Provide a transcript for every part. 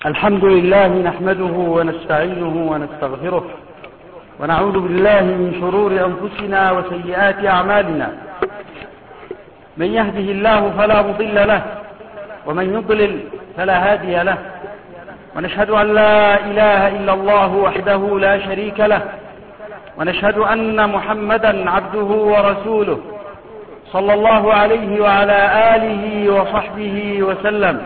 الحمد لله نحمده ونستعينه ونستغفره ونعوذ بالله من شرور أنفسنا وسيئات أعمالنا. من يهده الله فلا مضل له ومن يضلل فلا هادي له، ونشهد أن لا إله إلا الله وحده لا شريك له، ونشهد أن محمدا عبده ورسوله صلى الله عليه وعلى آله وصحبه وسلم.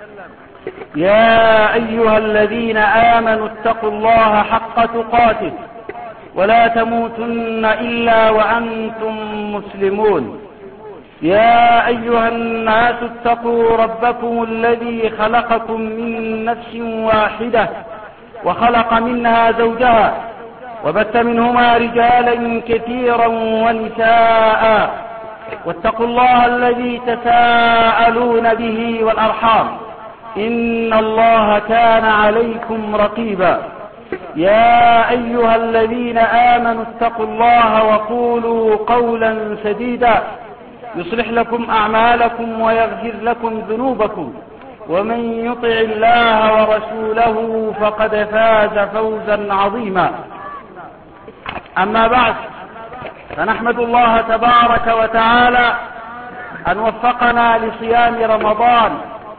يا أيها الذين آمنوا اتقوا الله حق تقاته ولا تموتن إلا وأنتم مسلمون. يا أيها الناس اتقوا ربكم الذي خلقكم من نفس واحدة وخلق منها زوجها وبث منهما رجالا كثيرا ونساء، واتقوا الله الذي تساءلون به والأرحام إن الله كان عليكم رقيبا. يا أيها الذين آمنوا اتقوا الله وقولوا قولا سديدا يصلح لكم أعمالكم ويغفر لكم ذنوبكم، ومن يطع الله ورسوله فقد فاز فوزا عظيما. أما بعد، فنحمد الله تبارك وتعالى أن وفقنا لصيام رمضان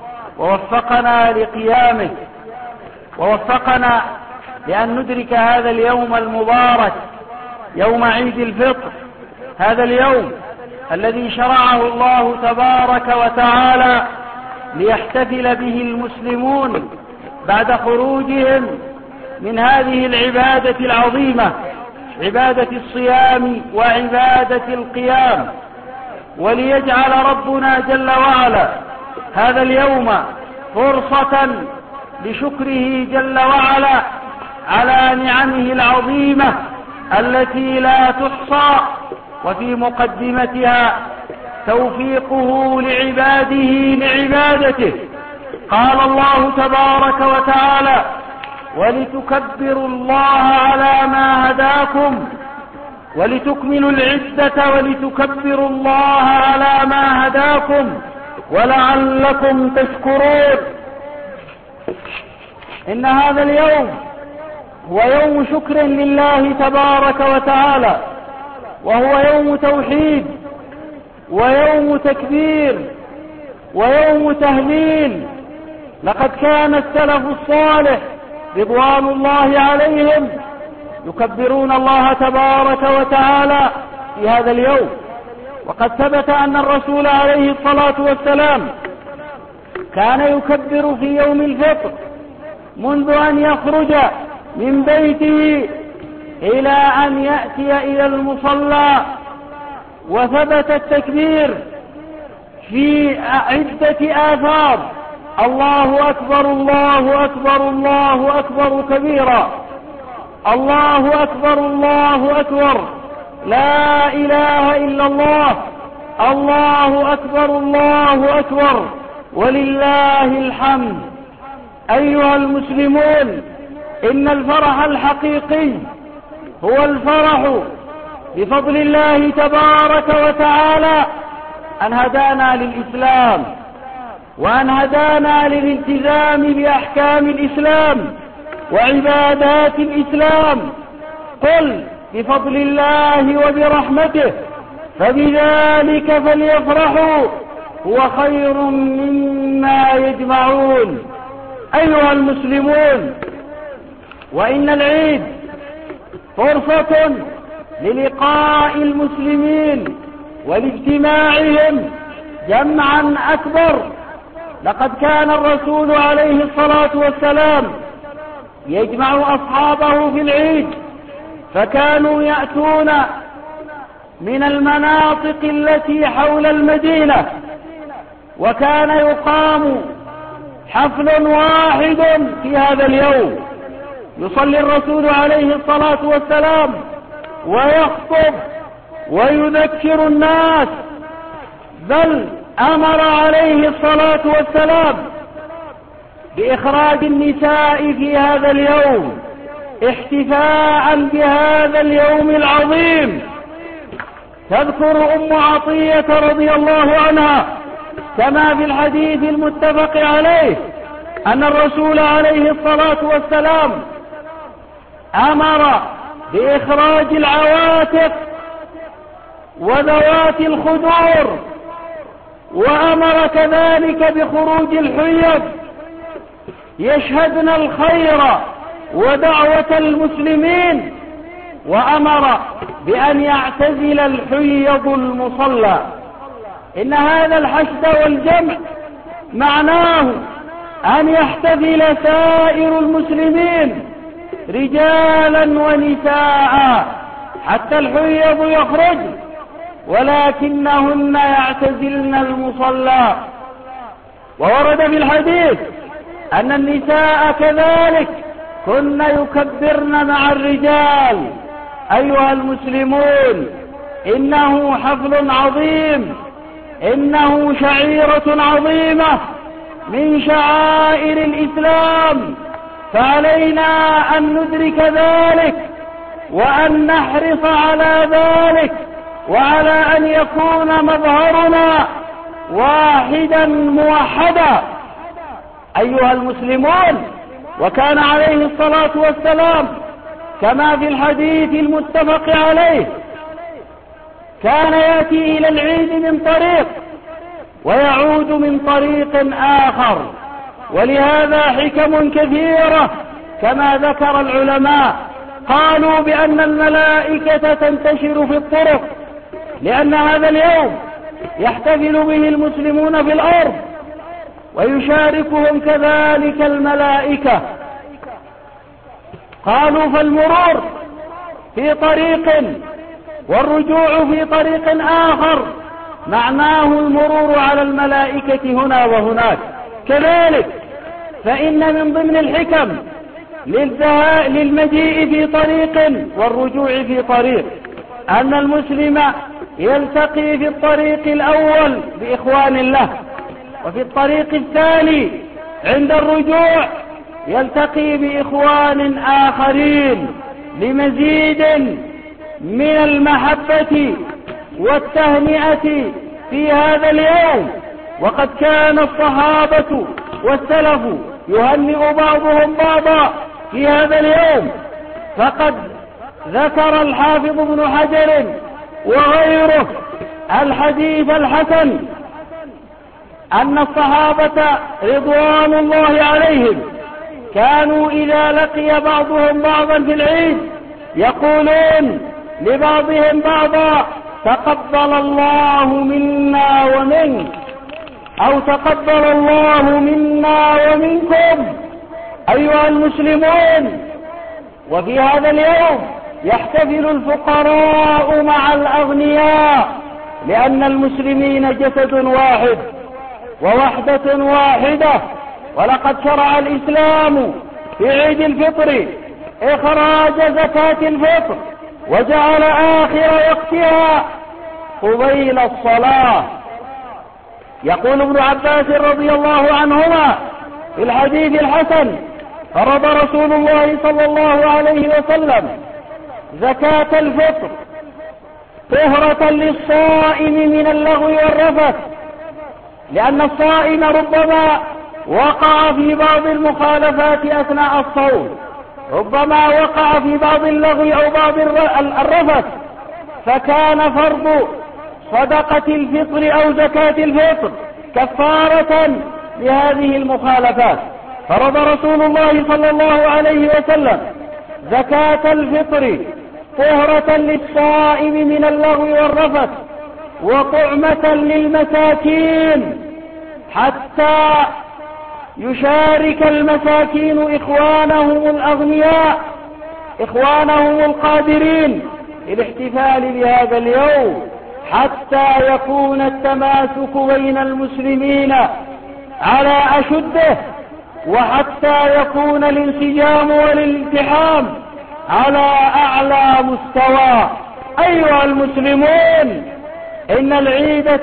ووفقنا لقيامه، ووفقنا لأن ندرك هذا اليوم المبارك، يوم عيد الفطر، هذا اليوم الذي شرعه الله تبارك وتعالى ليحتفل به المسلمون بعد خروجهم من هذه العبادة العظيمة، عبادة الصيام وعبادة القيام، وليجعل ربنا جل وعلا هذا اليوم فرصة لشكره جل وعلا على نعمه العظيمة التي لا تحصى، وفي مقدمتها توفيقه لعباده لعبادته. قال الله تبارك وتعالى: ولتكبروا الله على ما هداكم ولتكملوا العدة ولتكبروا الله على ما هداكم ولعلكم تشكرون. إن هذا اليوم هو يوم شكر لله تبارك وتعالى، وهو يوم توحيد ويوم تكبير ويوم تهليل. لقد كان السلف الصالح رضوان الله عليهم يكبرون الله تبارك وتعالى في هذا اليوم، وقد ثبت أن الرسول عليه الصلاة والسلام كان يكبر في يوم الفطر منذ أن يخرج من بيته إلى أن يأتي إلى المصلى. وثبت التكبير في عدة آثار: الله أكبر الله أكبر الله أكبر كبيرا، الله أكبر الله أكبر، لا إله إلا الله، الله أكبر الله أكبر، ولله الحمد. أيها المسلمون، إن الفرح الحقيقي هو الفرح بفضل الله تبارك وتعالى أن هدانا للإسلام، وأن هدانا للالتزام بأحكام الإسلام وعبادات الإسلام. قل بفضل الله وبرحمته فبذلك فليفرحوا هو خير مما يجمعون. أيها المسلمون، وإن العيد فرصة للقاء المسلمين ولاجتماعهم جمعا أكبر. لقد كان الرسول عليه الصلاة والسلام يجمع أصحابه في العيد، فكانوا يأتون من المناطق التي حول المدينة، وكان يقام حفل واحد في هذا اليوم، يصلي الرسول عليه الصلاة والسلام ويخطب ويذكر الناس، بل أمر عليه الصلاة والسلام بإخراج النساء في هذا اليوم احتفاء بهذا اليوم العظيم. تذكر أم عطية رضي الله عنها كما في الحديث المتفق عليه أن الرسول عليه الصلاة والسلام أمر بإخراج العواتق وذوات الخدور، وأمر كذلك بخروج الحيض يشهدن الخير ودعوة المسلمين، وأمر بأن يعتزل الحيض المصلى. إن هذا الحشد والجمع معناه أن يحتفل سائر المسلمين رجالا ونساء حتى الحيض يخرج، ولكنهن يعتزلن المصلى. وورد في الحديث أن النساء كذلك كن يكبرن مع الرجال. أيها المسلمون، إنه حفل عظيم، إنه شعيرة عظيمة من شعائر الإسلام، فعلينا أن ندرك ذلك وأن نحرص على ذلك، وعلى أن يكون مظهرنا واحدا موحدا. أيها المسلمون، وكان عليه الصلاة والسلام كما في الحديث المتفق عليه كان يأتي إلى العيد من طريق ويعود من طريق آخر، ولهذا حكم كثيرة كما ذكر العلماء. قالوا بأن الملائكة تنتشر في الطرق، لأن هذا اليوم يحتفل به المسلمون في الأرض ويشاركهم كذلك الملائكة. قالوا فالمرور في طريق والرجوع في طريق آخر معناه المرور على الملائكة هنا وهناك. كذلك فإن من ضمن الحكم للمجيء في طريق والرجوع في طريق أن المسلم يلتقي في الطريق الأول بإخوان له، وفي الطريق الثاني عند الرجوع يلتقي بإخوان آخرين لمزيد من المحبة والتهنئة في هذا اليوم. وقد كان الصحابة والسلف يهنئ بعضهم بعضا في هذا اليوم، فقد ذكر الحافظ ابن حجر وغيره الحديث الحسن أن الصحابة رضوان الله عليهم كانوا إذا لقي بعضهم بعضا في العيد يقولون لبعضهم بعضا تقبل الله منا ومنك، أو تقبل الله منا ومنكم أيها المسلمون. وفي هذا اليوم يحتفل الفقراء مع الأغنياء، لأن المسلمين جسد واحد ووحدة واحدة. ولقد شرع الإسلام في عيد الفطر إخراج زكاة الفطر، وجعل آخر وقتها قبيل الصلاة. يقول ابن عباس رضي الله عنهما في الحديث الحسن فرض رسول الله صلى الله عليه وسلم زكاة الفطر طهرة للصائم من اللغو والرفث، لأن الصائم ربما وقع في بعض المخالفات أثناء الصوم، ربما وقع في بعض اللغو أو بعض الرفث، فكان فرض صدقة الفطر أو زكاة الفطر كفارة لهذه المخالفات. فرض رسول الله صلى الله عليه وسلم زكاة الفطر طهرة للصائم من اللغو والرفث وطعمة للمساكين، حتى يشارك المساكين إخوانهم الأغنياء إخوانهم القادرين الاحتفال بهذا اليوم، حتى يكون التماسك بين المسلمين على أشده، وحتى يكون الانسجام والالتحام على أعلى مستوى. أيها المسلمون، إن العيد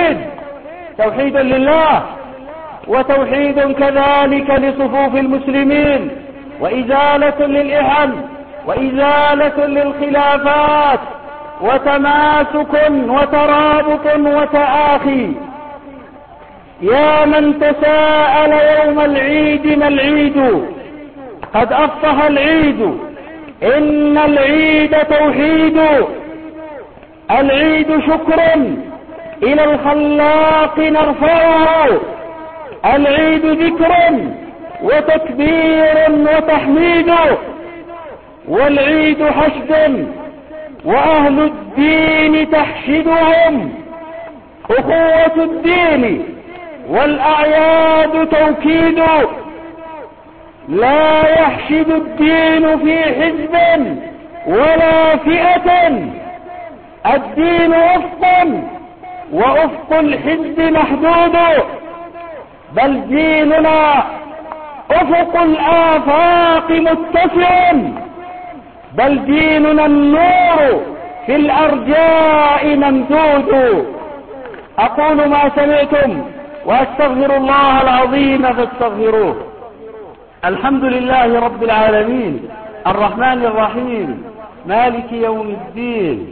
توحيد لله، وتوحيد كذلك لصفوف المسلمين، وإزالة للإحن، وإزالة للخلافات، وتماسك وترابط وتآخي. يا من تساءل يوم العيد ما العيد؟ قد أفصح العيد، إن العيد توحيد. العيد شكر إلى الخلاق نرفعه، العيد ذكر وتكبير وتحميد، والعيد حشد وأهل الدين تحشدهم، أخوة الدين والأعياد توكيد. لا يحشد الدين في حزب ولا فئة، الدين وفق وأفق الحزب محدود، بل ديننا أفق الآفاق متسع، بل ديننا النور في الأرجاء ممدود. أقول ما سمعتم وأستغفر الله العظيم فاستغفروه. الحمد لله رب العالمين الرحمن الرحيم مالك يوم الدين،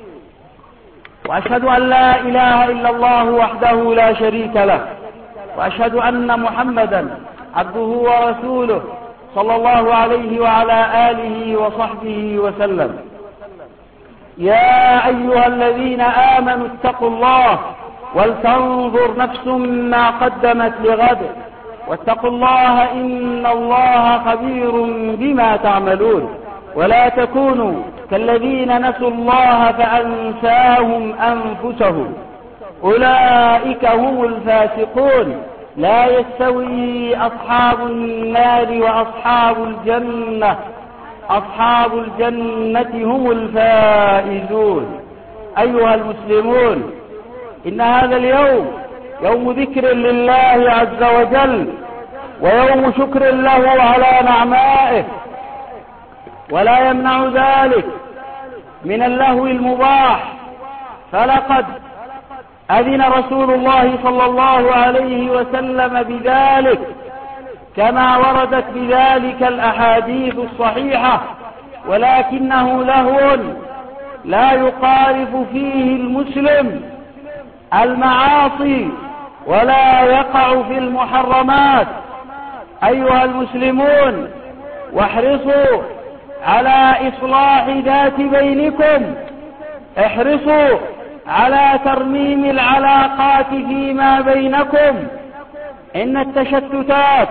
وأشهد أن لا إله إلا الله وحده لا شريك له، وأشهد أن محمدا عبده ورسوله صلى الله عليه وعلى آله وصحبه وسلم. يا أيها الذين آمنوا اتقوا الله ولتنظر نفس ما قدمت لغد، واتقوا الله إن الله خبير بما تعملون. ولا تكونوا كالذين نسوا الله فأنساهم أنفسهم، أولئك هم الفاسقون. لا يستوي أصحاب النار وأصحاب الجنة، أصحاب الجنة هم الفائزون. أيها المسلمون، إن هذا اليوم يوم ذكر لله عز وجل، ويوم شكر له على نعمائه، ولا يمنع ذلك من اللهو المباح، فلقد أذن رسول الله صلى الله عليه وسلم بذلك، كما وردت بذلك الأحاديث الصحيحة، ولكنه لهو لا يقارف فيه المسلم المعاصي ولا يقع في المحرمات. أيها المسلمون، واحرصوا على إصلاح ذات بينكم، احرصوا على ترميم العلاقات فيما بينكم. إن التشتتات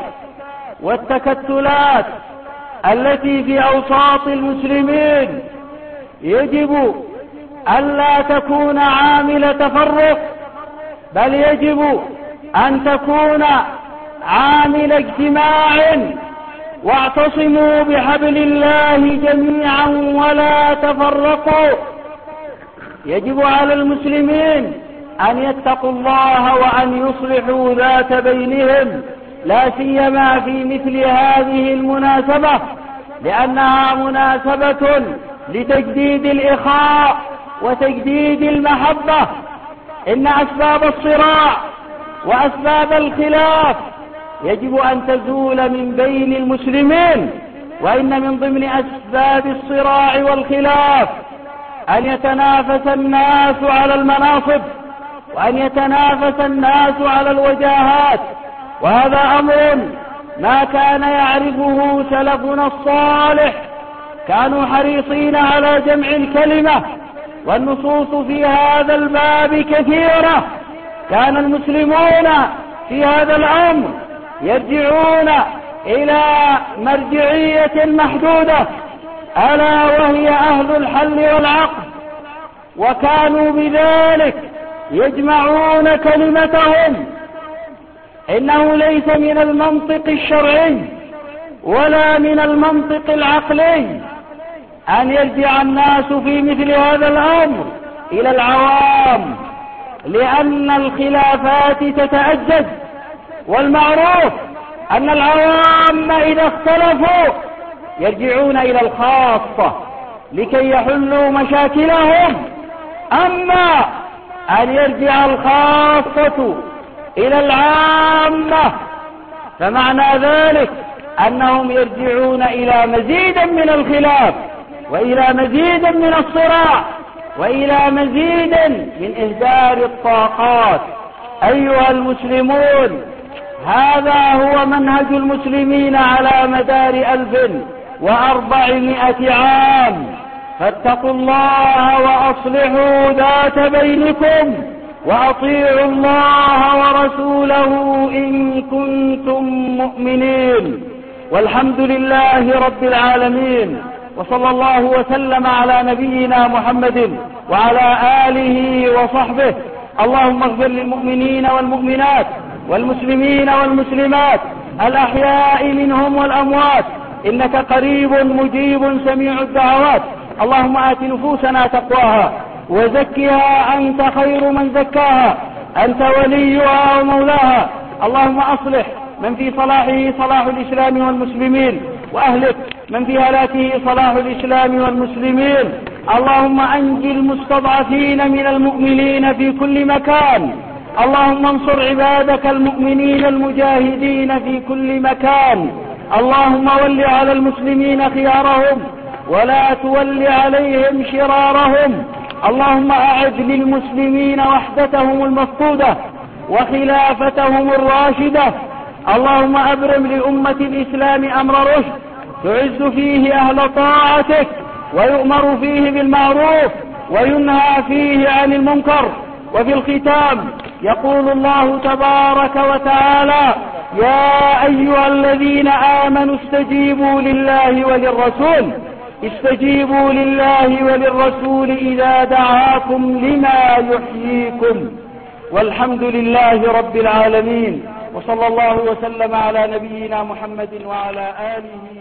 والتكتلات التي في أوساط المسلمين يجب ألا تكون عامل تفرق، بل يجب أن تكون عامل اجتماع. واعتصموا بحبل الله جميعا ولا تفرقوا. يجب على المسلمين أن يتقوا الله وأن يصلحوا ذات بينهم، لا سيما في مثل هذه المناسبة، لأنها مناسبة لتجديد الإخاء وتجديد المحبة. إن أسباب الصراع وأسباب الخلاف يجب أن تزول من بين المسلمين، وإن من ضمن أسباب الصراع والخلاف أن يتنافس الناس على المناصب، وأن يتنافس الناس على الوجاهات، وهذا أمر ما كان يعرفه سلفنا الصالح. كانوا حريصين على جمع الكلمة، والنصوص في هذا الباب كثيرة. كان المسلمون في هذا الأمر يرجعون إلى مرجعية محدودة، ألا وهي أهل الحل والعقد، وكانوا بذلك يجمعون كلمتهم. إنه ليس من المنطق الشرعي ولا من المنطق العقلي أن يرجع الناس في مثل هذا الأمر إلى العوام، لأن الخلافات تتأجج، والمعروف أن العوام إذا اختلفوا يرجعون إلى الخاصة لكي يحلوا مشاكلهم. أما أن يرجع الخاصة إلى العامة فمعنى ذلك أنهم يرجعون إلى مزيد من الخلاف، وإلى مزيد من الصراع، وإلى مزيد من إهدار الطاقات. أيها المسلمون، هذا هو منهج المسلمين على مدار 1400 عام، فاتقوا الله وأصلحوا ذات بينكم وأطيعوا الله ورسوله إن كنتم مؤمنين. والحمد لله رب العالمين، وصلى الله وسلم على نبينا محمد وعلى آله وصحبه. اللهم اغفر للمؤمنين والمؤمنات والمسلمين والمسلمات الأحياء منهم والأموات، إنك قريب مجيب سميع الدعوات. اللهم آت نفوسنا تقواها وزكها أنت خير من زكاها، أنت وليها ومولاها. اللهم أصلح من في صلاحه صلاح الإسلام والمسلمين، وأهلك من في هلاكه صلاح الإسلام والمسلمين. اللهم أنج المستضعفين من المؤمنين في كل مكان. اللهم انصر عبادك المؤمنين المجاهدين في كل مكان. اللهم ول على المسلمين خيارهم ولا تول عليهم شرارهم. اللهم أعد للمسلمين وحدتهم المفقودة وخلافتهم الراشدة. اللهم أبرم لأمة الإسلام أمر رشد تعز فيه أهل طاعتك، ويؤمر فيه بالمعروف وينهى فيه عن المنكر. وفي الختام يقول الله تبارك وتعالى: يا أيها الذين آمنوا استجيبوا لله وللرسول، استجيبوا لله وللرسول إذا دعاكم لما يحييكم. والحمد لله رب العالمين، وصلى الله وسلم على نبينا محمد وعلى آله